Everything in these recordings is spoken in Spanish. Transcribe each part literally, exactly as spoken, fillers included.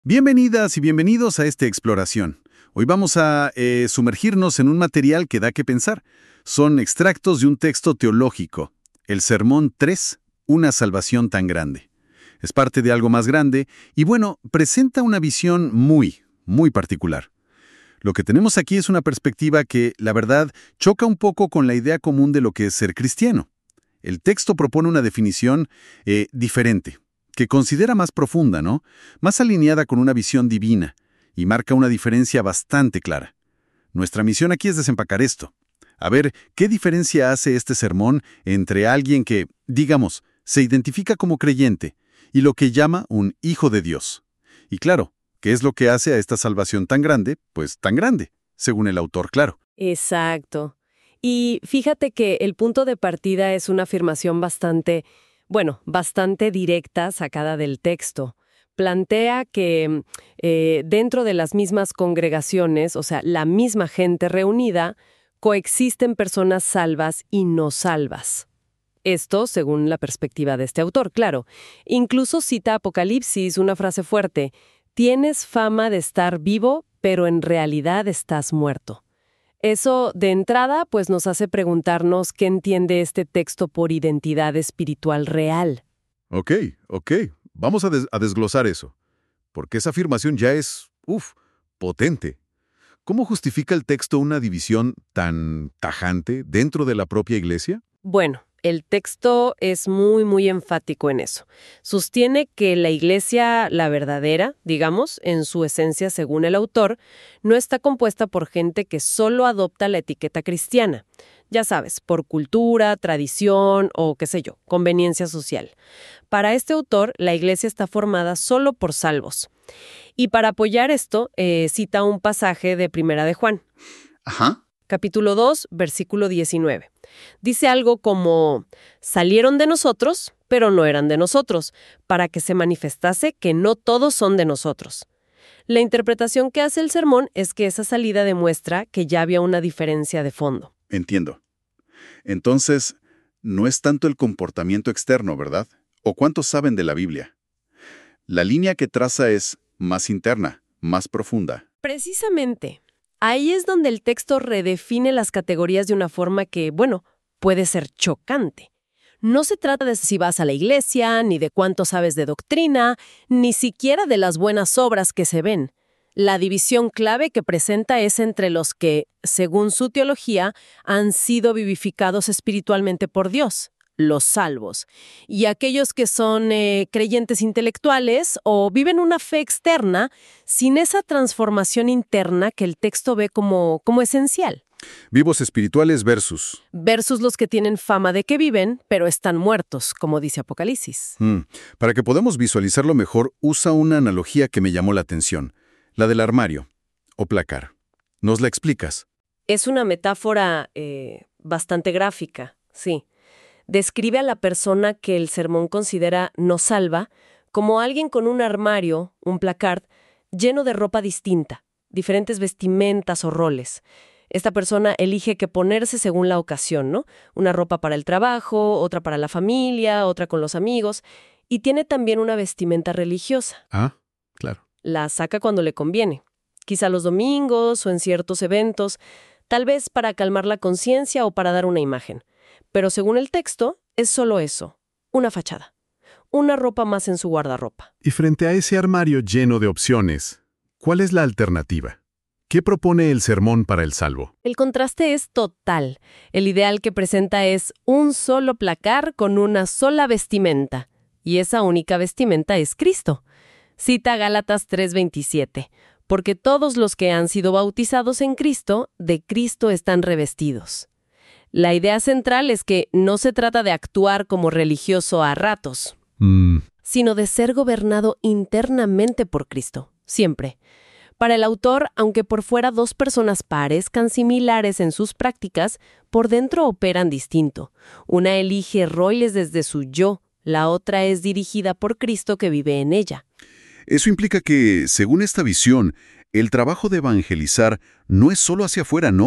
Bienvenidas y bienvenidos a esta exploración. Hoy vamos a eh, sumergirnos en un material que da que pensar. Son extractos de un texto teológico, el Sermón tres, Una salvación tan grande. Es parte de algo más grande y, bueno, presenta una visión muy, muy particular. Lo que tenemos aquí es una perspectiva que, la verdad, choca un poco con la idea común de lo que es ser cristiano. El texto propone una definición eh, diferente, que considera más profunda, ¿no? Más alineada con una visión divina, y marca una diferencia bastante clara. Nuestra misión aquí es desempacar esto. A ver, ¿qué diferencia hace este sermón entre alguien que, digamos, se identifica como creyente y lo que llama un hijo de Dios? Y claro, ¿qué es lo que hace a esta salvación tan grande? Pues tan grande, según el autor, claro. Exacto. Y fíjate que el punto de partida es una afirmación bastante, bueno, bastante directa sacada del texto. Plantea que eh, dentro de las mismas congregaciones, o sea, la misma gente reunida, coexisten personas salvas y no salvas. Esto según la perspectiva de este autor, claro. Incluso cita Apocalipsis, una frase fuerte: tienes fama de estar vivo, pero en realidad estás muerto. Eso, de entrada, pues nos hace preguntarnos qué entiende este texto por identidad espiritual real. Ok, ok. Vamos a, des- a desglosar eso, porque esa afirmación ya es, uff, potente. ¿Cómo justifica el texto una división tan tajante dentro de la propia iglesia? Bueno, el texto es muy, muy enfático en eso. Sostiene que la iglesia, la verdadera, digamos, en su esencia según el autor, no está compuesta por gente que solo adopta la etiqueta cristiana. Ya sabes, por cultura, tradición o, qué sé yo, conveniencia social. Para este autor, la iglesia está formada solo por salvos. Y para apoyar esto, eh, cita un pasaje de Primera de Juan. Ajá. Capítulo dos, versículo diecinueve. Dice algo como: salieron de nosotros, pero no eran de nosotros, para que se manifestase que no todos son de nosotros. La interpretación que hace el sermón es que esa salida demuestra que ya había una diferencia de fondo. Entiendo. Entonces, no es tanto el comportamiento externo, ¿verdad? ¿O cuántos saben de la Biblia? La línea que traza es más interna, más profunda. Precisamente, ahí es donde el texto redefine las categorías de una forma que, bueno, puede ser chocante. No se trata de si vas a la iglesia, ni de cuánto sabes de doctrina, ni siquiera de las buenas obras que se ven. La división clave que presenta es entre los que, según su teología, han sido vivificados espiritualmente por Dios, los salvos, y aquellos que son eh, creyentes intelectuales o viven una fe externa sin esa transformación interna que el texto ve como, como esencial. Vivos espirituales versus. Versus los que tienen fama de que viven, pero están muertos, como dice Apocalipsis. Mm, Para que podamos visualizarlo mejor, usa una analogía que me llamó la atención, la del armario o placar. ¿Nos la explicas? Es una metáfora eh, bastante gráfica, sí. Describe a la persona que el sermón considera no salva como alguien con un armario, un placard, lleno de ropa distinta, diferentes vestimentas o roles. Esta persona elige qué ponerse según la ocasión, ¿no? Una ropa para el trabajo, otra para la familia, otra con los amigos, y tiene también una vestimenta religiosa. Ah, claro. La saca cuando le conviene, quizá los domingos o en ciertos eventos, tal vez para calmar la conciencia o para dar una imagen. Pero según el texto, es solo eso, una fachada, una ropa más en su guardarropa. Y frente a ese armario lleno de opciones, ¿cuál es la alternativa? ¿Qué propone el sermón para el salvo? El contraste es total. El ideal que presenta es un solo placar con una sola vestimenta, y esa única vestimenta es Cristo. Cita Gálatas tres veintisiete, porque todos los que han sido bautizados en Cristo, de Cristo están revestidos. La idea central es que no se trata de actuar como religioso a ratos, Mm, sino de ser gobernado internamente por Cristo, siempre. Para el autor, aunque por fuera dos personas parezcan similares en sus prácticas, por dentro operan distinto. Una elige roles desde su yo, la otra es dirigida por Cristo que vive en ella. Eso implica que, según esta visión, el trabajo de evangelizar no es solo hacia afuera, no.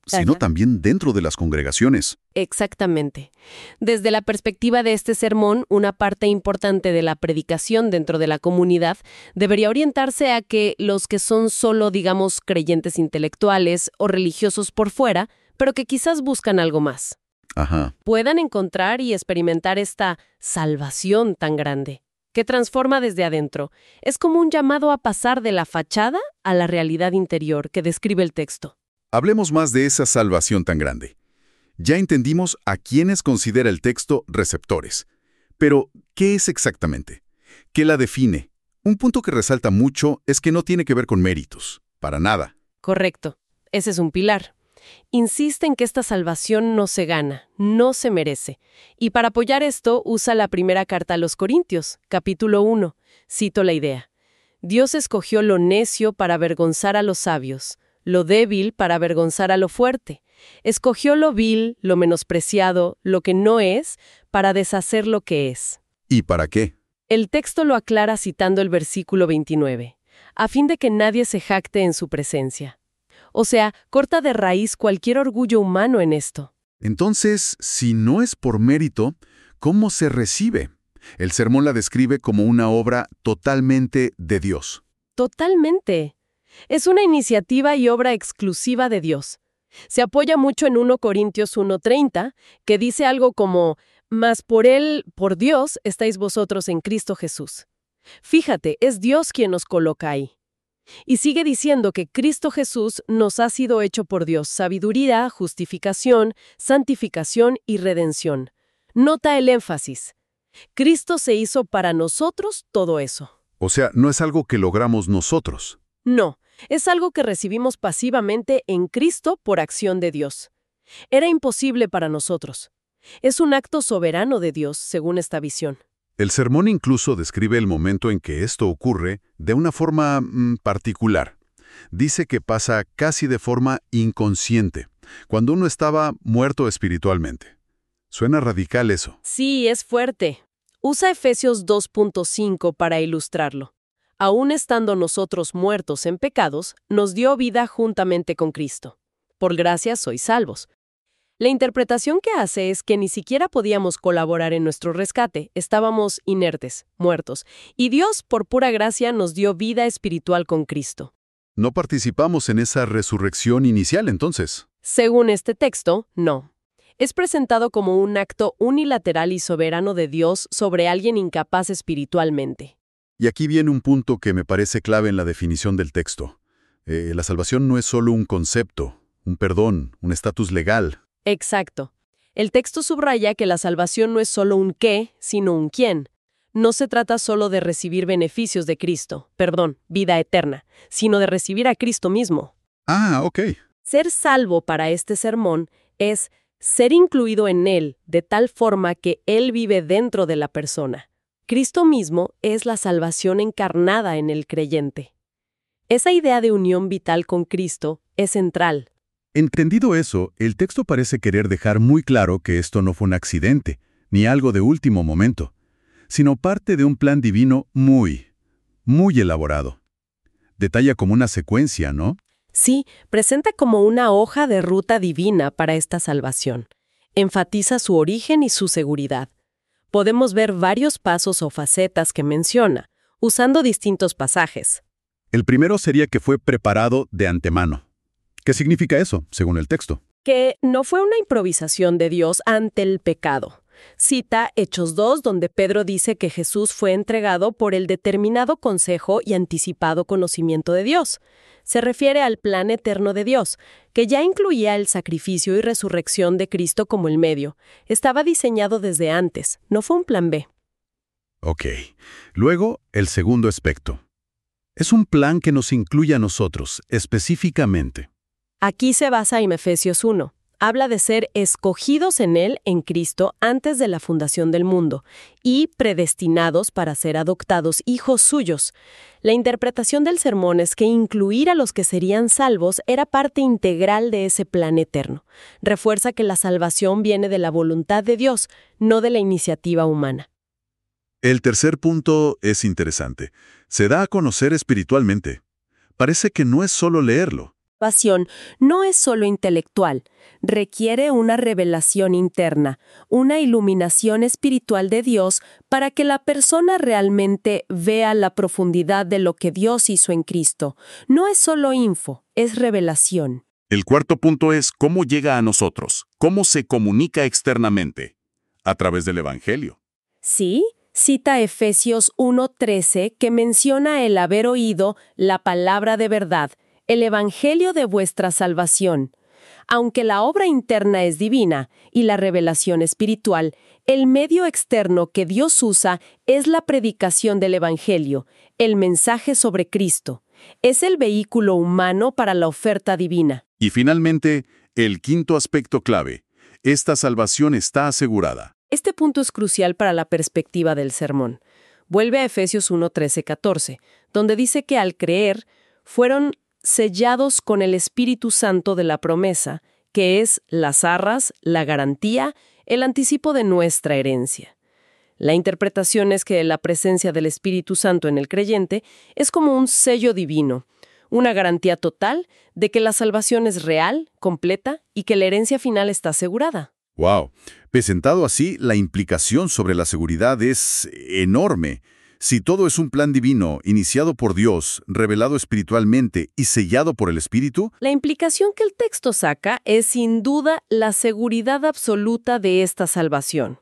sino Ajá. también dentro de las congregaciones. Exactamente. Desde la perspectiva de este sermón, una parte importante de la predicación dentro de la comunidad debería orientarse a que los que son solo, digamos, creyentes intelectuales o religiosos por fuera, pero que quizás buscan algo más, Ajá. puedan encontrar y experimentar esta salvación tan grande, que transforma desde adentro. Es como un llamado a pasar de la fachada a la realidad interior que describe el texto. Hablemos más de esa salvación tan grande. Ya entendimos a quiénes considera el texto receptores. Pero, ¿qué es exactamente? ¿Qué la define? Un punto que resalta mucho es que no tiene que ver con méritos. Para nada. Correcto. Ese es un pilar. Insiste en que esta salvación no se gana, no se merece. Y para apoyar esto, usa la primera carta a los Corintios, capítulo uno. Cito la idea. Dios escogió lo necio para avergonzar a los sabios, lo débil para avergonzar a lo fuerte. Escogió lo vil, lo menospreciado, lo que no es, para deshacer lo que es. ¿Y para qué? El texto lo aclara citando el versículo veintinueve, a fin de que nadie se jacte en su presencia. O sea, corta de raíz cualquier orgullo humano en esto. Entonces, si no es por mérito, ¿cómo se recibe? El sermón la describe como una obra totalmente de Dios. Totalmente. Es una iniciativa y obra exclusiva de Dios. Se apoya mucho en primera Corintios uno treinta, que dice algo como, «Mas por Él, por Dios, estáis vosotros en Cristo Jesús». Fíjate, es Dios quien nos coloca ahí. Y sigue diciendo que Cristo Jesús nos ha sido hecho por Dios sabiduría, justificación, santificación y redención. Nota el énfasis. Cristo se hizo para nosotros todo eso. O sea, no es algo que logramos nosotros. No, es algo que recibimos pasivamente en Cristo por acción de Dios. Era imposible para nosotros. Es un acto soberano de Dios, según esta visión. El sermón incluso describe el momento en que esto ocurre de una forma mm, particular. Dice que pasa casi de forma inconsciente, cuando uno estaba muerto espiritualmente. Suena radical eso. Sí, es fuerte. Usa Efesios dos punto cinco para ilustrarlo. Aún estando nosotros muertos en pecados, nos dio vida juntamente con Cristo. Por gracia sois salvos. La interpretación que hace es que ni siquiera podíamos colaborar en nuestro rescate, estábamos inertes, muertos, y Dios, por pura gracia, nos dio vida espiritual con Cristo. ¿No participamos en esa resurrección inicial entonces? Según este texto, no. Es presentado como un acto unilateral y soberano de Dios sobre alguien incapaz espiritualmente. Y aquí viene un punto que me parece clave en la definición del texto. Eh, la salvación no es solo un concepto, un perdón, un estatus legal. Exacto. El texto subraya que la salvación no es solo un qué, sino un quién. No se trata solo de recibir beneficios de Cristo, perdón, vida eterna, sino de recibir a Cristo mismo. Ah, ok. Ser salvo para este sermón es ser incluido en Él de tal forma que Él vive dentro de la persona. Cristo mismo es la salvación encarnada en el creyente. Esa idea de unión vital con Cristo es central. Entendido eso, el texto parece querer dejar muy claro que esto no fue un accidente, ni algo de último momento, sino parte de un plan divino muy, muy elaborado. Detalla como una secuencia, ¿no? Sí, presenta como una hoja de ruta divina para esta salvación. Enfatiza su origen y su seguridad. Podemos ver varios pasos o facetas que menciona, usando distintos pasajes. El primero sería que fue preparado de antemano. ¿Qué significa eso, según el texto? Que no fue una improvisación de Dios ante el pecado. Cita Hechos dos, donde Pedro dice que Jesús fue entregado por el determinado consejo y anticipado conocimiento de Dios. Se refiere al plan eterno de Dios, que ya incluía el sacrificio y resurrección de Cristo como el medio. Estaba diseñado desde antes, no fue un plan B. Ok. Luego, el segundo aspecto. Es un plan que nos incluye a nosotros, específicamente. Aquí se basa en Efesios uno. Habla de ser escogidos en Él, en Cristo, antes de la fundación del mundo, y predestinados para ser adoptados hijos suyos. La interpretación del sermón es que incluir a los que serían salvos era parte integral de ese plan eterno. Refuerza que la salvación viene de la voluntad de Dios, no de la iniciativa humana. El tercer punto es interesante. Se da a conocer espiritualmente. Parece que no es solo leerlo. salvación no es solo intelectual, requiere una revelación interna, una iluminación espiritual de Dios para que la persona realmente vea la profundidad de lo que Dios hizo en Cristo. No es solo info, es revelación. El cuarto punto es cómo llega a nosotros, cómo se comunica externamente, a través del Evangelio. Sí, cita Efesios uno trece que menciona el haber oído la palabra de verdad, el Evangelio de vuestra salvación. Aunque la obra interna es divina y la revelación espiritual, el medio externo que Dios usa es la predicación del Evangelio, el mensaje sobre Cristo. Es el vehículo humano para la oferta divina. Y finalmente, el quinto aspecto clave. Esta salvación está asegurada. Este punto es crucial para la perspectiva del sermón. Vuelve a Efesios uno trece catorce, donde dice que al creer fueron sellados con el Espíritu Santo de la promesa, que es las arras, la garantía, el anticipo de nuestra herencia. La interpretación es que la presencia del Espíritu Santo en el creyente es como un sello divino, una garantía total de que la salvación es real, completa y que la herencia final está asegurada. ¡Wow! Presentado así, la implicación sobre la seguridad es enorme. Si todo es un plan divino, iniciado por Dios, revelado espiritualmente y sellado por el Espíritu, la implicación que el texto saca es sin duda la seguridad absoluta de esta salvación.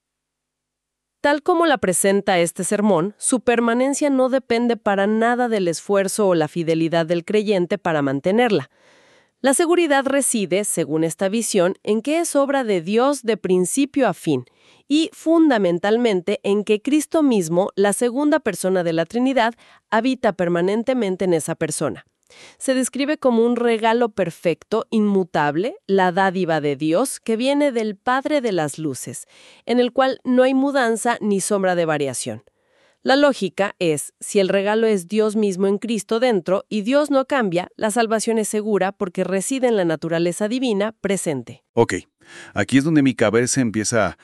Tal como la presenta este sermón, su permanencia no depende para nada del esfuerzo o la fidelidad del creyente para mantenerla. La seguridad reside, según esta visión, en que es obra de Dios de principio a fin, y fundamentalmente en que Cristo mismo, la segunda persona de la Trinidad, habita permanentemente en esa persona. Se describe como un regalo perfecto, inmutable, la dádiva de Dios que viene del Padre de las Luces, en el cual no hay mudanza ni sombra de variación. La lógica es, si el regalo es Dios mismo en Cristo dentro y Dios no cambia, la salvación es segura porque reside en la naturaleza divina presente. Ok, aquí es donde mi cabeza empieza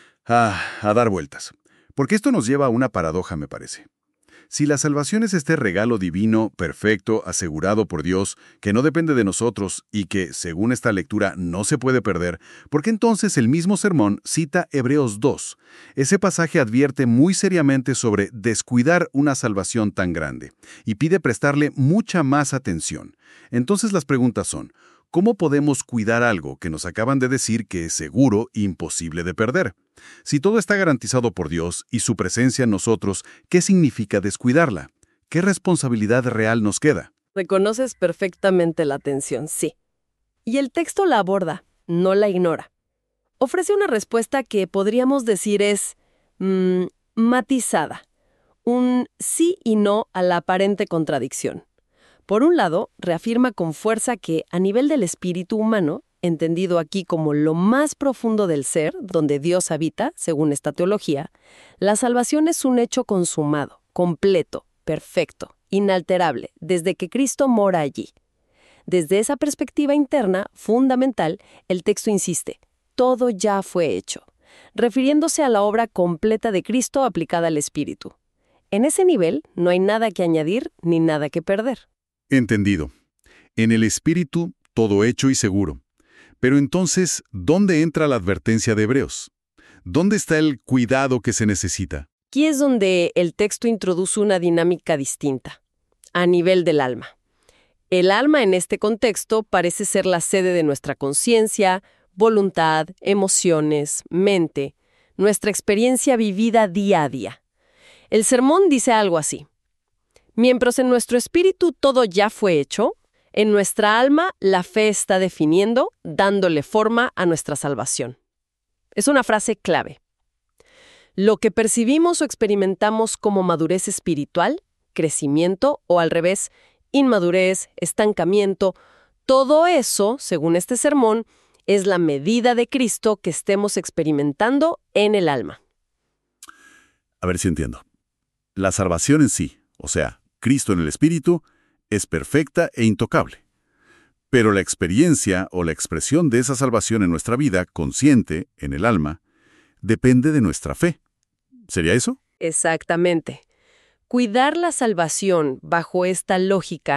a, a dar vueltas. Porque esto nos lleva a una paradoja, me parece. Si la salvación es este regalo divino, perfecto, asegurado por Dios, que no depende de nosotros y que, según esta lectura, no se puede perder, ¿por qué entonces el mismo sermón cita Hebreos dos? Ese pasaje advierte muy seriamente sobre descuidar una salvación tan grande y pide prestarle mucha más atención. Entonces las preguntas son, ¿cómo podemos cuidar algo que nos acaban de decir que es seguro e imposible de perder? Si todo está garantizado por Dios y su presencia en nosotros, ¿qué significa descuidarla? ¿Qué responsabilidad real nos queda? Reconoces perfectamente la tensión, sí. Y el texto la aborda, no la ignora. Ofrece una respuesta que podríamos decir es mmm, matizada, un sí y no a la aparente contradicción. Por un lado, reafirma con fuerza que, a nivel del espíritu humano, entendido aquí como lo más profundo del ser, donde Dios habita, según esta teología, la salvación es un hecho consumado, completo, perfecto, inalterable, desde que Cristo mora allí. Desde esa perspectiva interna, fundamental, el texto insiste, todo ya fue hecho, refiriéndose a la obra completa de Cristo aplicada al Espíritu. En ese nivel, no hay nada que añadir ni nada que perder. Entendido. En el Espíritu, todo hecho y seguro. Pero entonces, ¿dónde entra la advertencia de Hebreos? ¿Dónde está el cuidado que se necesita? Aquí es donde el texto introduce una dinámica distinta, a nivel del alma. El alma en este contexto parece ser la sede de nuestra conciencia, voluntad, emociones, mente, nuestra experiencia vivida día a día. El sermón dice algo así. Mientras en nuestro espíritu todo ya fue hecho, en nuestra alma la fe está definiendo, dándole forma a nuestra salvación. Es una frase clave. Lo que percibimos o experimentamos como madurez espiritual, crecimiento o al revés, inmadurez, estancamiento, todo eso, según este sermón, es la medida de Cristo que estemos experimentando en el alma. A ver si entiendo. La salvación en sí, o sea, Cristo en el Espíritu, es perfecta e intocable. Pero la experiencia o la expresión de esa salvación en nuestra vida, consciente, en el alma, depende de nuestra fe. ¿Sería eso? Exactamente. Cuidar la salvación bajo esta lógica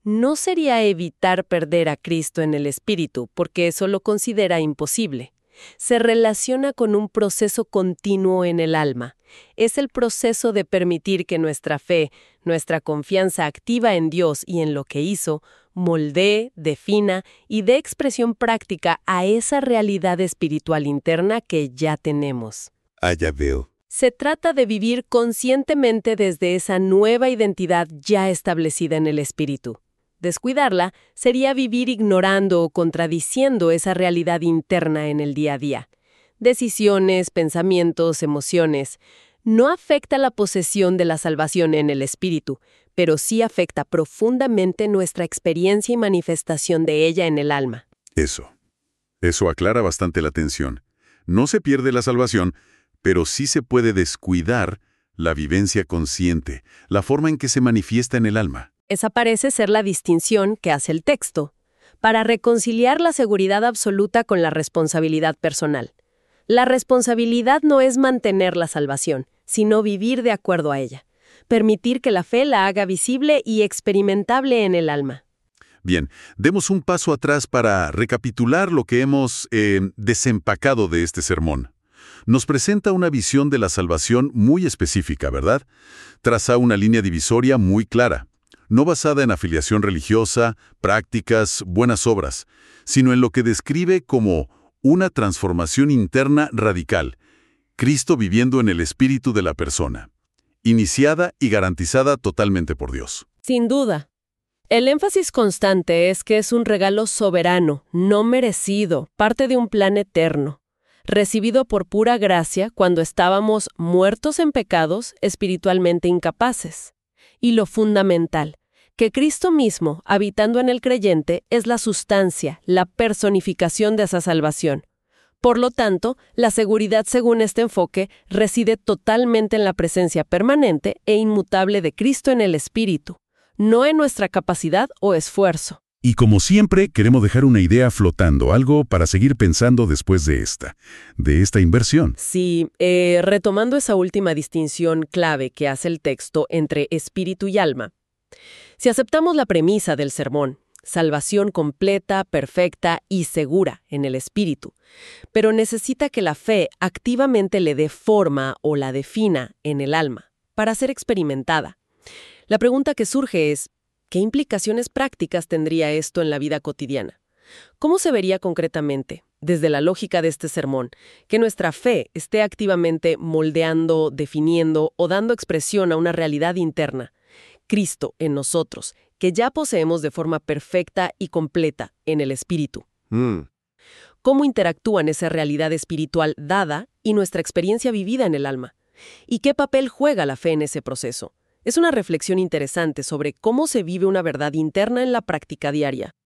no sería evitar perder a Cristo en el espíritu, porque eso lo considera imposible. Se relaciona con un proceso continuo en el alma. Es el proceso de permitir que nuestra fe, nuestra confianza activa en Dios y en lo que hizo, moldee, defina y dé expresión práctica a esa realidad espiritual interna que ya tenemos. Ah, ya veo. Se trata de vivir conscientemente desde esa nueva identidad ya establecida en el espíritu. Descuidarla sería vivir ignorando o contradiciendo esa realidad interna en el día a día. Decisiones, pensamientos, emociones. No afecta la posesión de la salvación en el espíritu, pero sí afecta profundamente nuestra experiencia y manifestación de ella en el alma. Eso. Eso aclara bastante la tensión. No se pierde la salvación, pero sí se puede descuidar la vivencia consciente, la forma en que se manifiesta en el alma. Esa parece ser la distinción que hace el texto, para reconciliar la seguridad absoluta con la responsabilidad personal. La responsabilidad no es mantener la salvación, sino vivir de acuerdo a ella. Permitir que la fe la haga visible y experimentable en el alma. Bien, demos un paso atrás para recapitular lo que hemos eh, desempacado de este sermón. Nos presenta una visión de la salvación muy específica, ¿verdad? Traza una línea divisoria muy clara. No basada en afiliación religiosa, prácticas, buenas obras, sino en lo que describe como una transformación interna radical, Cristo viviendo en el espíritu de la persona, iniciada y garantizada totalmente por Dios. Sin duda. El énfasis constante es que es un regalo soberano, no merecido, parte de un plan eterno, recibido por pura gracia cuando estábamos muertos en pecados, espiritualmente incapaces. Y lo fundamental, que Cristo mismo, habitando en el creyente, es la sustancia, la personificación de esa salvación. Por lo tanto, la seguridad según este enfoque reside totalmente en la presencia permanente e inmutable de Cristo en el Espíritu, no en nuestra capacidad o esfuerzo. Y como siempre, queremos dejar una idea flotando, algo para seguir pensando después de esta, de esta inversión. Sí, eh, retomando esa última distinción clave que hace el texto entre espíritu y alma. Si aceptamos la premisa del sermón, salvación completa, perfecta y segura en el espíritu, pero necesita que la fe activamente le dé forma o la defina en el alma para ser experimentada. La pregunta que surge es, ¿qué implicaciones prácticas tendría esto en la vida cotidiana? ¿Cómo se vería concretamente, desde la lógica de este sermón, que nuestra fe esté activamente moldeando, definiendo o dando expresión a una realidad interna? Cristo en nosotros, que ya poseemos de forma perfecta y completa en el Espíritu. Mm. ¿Cómo interactúan esa realidad espiritual dada y nuestra experiencia vivida en el alma? ¿Y qué papel juega la fe en ese proceso? Es una reflexión interesante sobre cómo se vive una verdad interna en la práctica diaria.